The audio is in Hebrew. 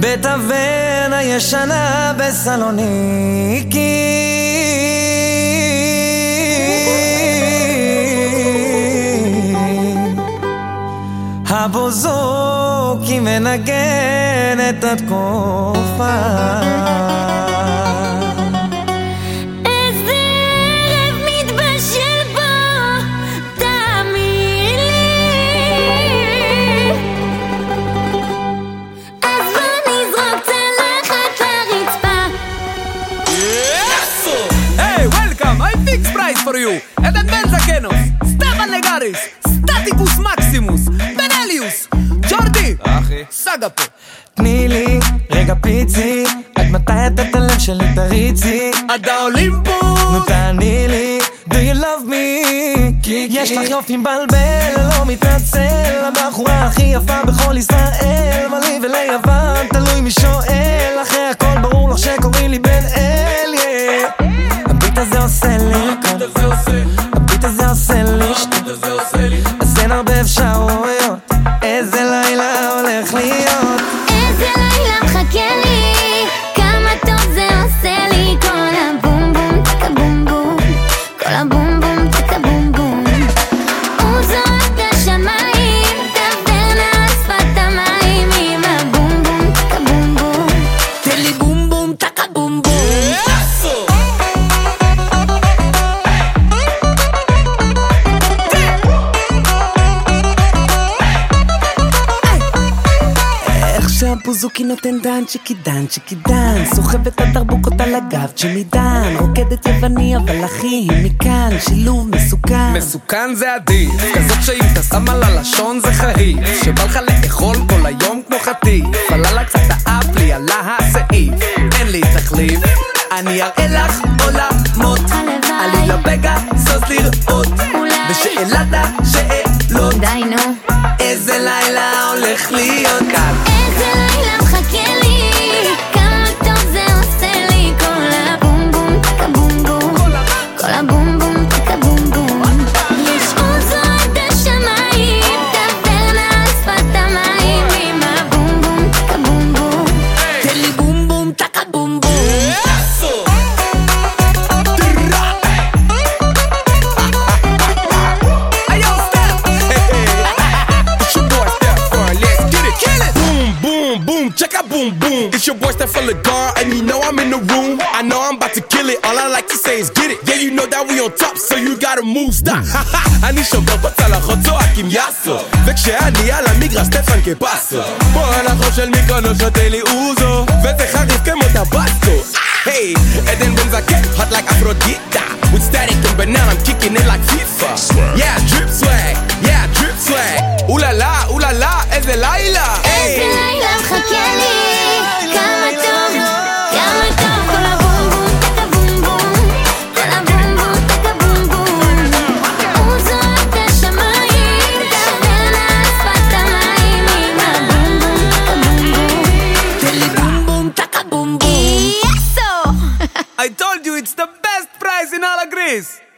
בית אבן הישנה בסלוניקי, הבוזוקי מנגן את התקופה. For you, Eden Benzakenos, Stefan Legaris, Staticus Maximus, Benelius, ג'ורדי, סגה פה. תני לי רגע פיצי, עד מתי את הלב שלי תריצי? עד האולימפוס. נו תעני לי, do you love me? יש לך יופי מבלבל, לא מתנצל, הבחורה הכי יפה בכל ישראל, מה לי וליוון, תלוי מי שואל, אחרי הכל ברור לך שקוראים לי בן אל, הביט הזה עושה לי, הביט הזה עושה לי, אז אין הרבה אפשרויות, איזה לילה הולך להיות, איזה לילה מחכה לי, כמה טוב זה עושה לי, כל הבום בום תקה בום בום, כל הבום בום תקה בום בום, הוא זורק לשמיים, תעבר על שפת המים, עם הבום בום תקה בום בום, תן לי בום בום תקה בום בום. שהבוזוקי נותן דן צ'יקי דן צ'יקי דן, סוחבת הדרבוקות על הגב ג'ימי דן, רוקדת יווני אבל אחי היא מכאן, שילוב מסוכן. מסוכן זה עדיף, כזאת שאם אתה שם על הלשון זה חריף, שבא לך לאכול כל היום כמו חטיף, פללה קצת האף לי עלה הסעיף, אין לי תחליף, אני אראה לך עולמות, עלי לבגה סוס לראות, בשאלת השאלות, די נו, איזה לילה הולך להיות כאן, איזה לילה מחכה לי, כמה טוב זה עושה לי, כל הבום בום תקה בום בום, כל הבום בום תקה בום בום, יש עוז עד השמיים, תעבר על שפת המים, עם הבום בום תקה בום בום, תן לי בום בום תקה בום בום. Check out boom boom. It's your boy Stefan Legaris, and you know I'm in the room. I know I'm about to kill it. All I like to say is get it. Yeah, you know that we on top, so you gotta move. Stop. אני שובר בצלחות צועקים יאסו, וכשאני על המגרש סטפן כפסו. פה הנחות של מיקרונו שותה לי אוזו, וזה חריף כמו טבסקו. Hey, Eden Benzakenos, hot like Aphrodite. With static and banana, I'm kicking it like FIFA. Yeah, drip swag. Yeah, drip swag. Ooh la la, איזה לילה. איזה לילה מחכה לי, כמה טוב, כמה טוב, כל הבום בום תקה בום בום, כל הבום בום תקה בום בום, הוא זורק לשמיים, תעבר על שפת המים, עם הבום בום תקה בום בום, תן לי בום בום תקה בום בום. יסו! I told you it's the best price in all of Greece.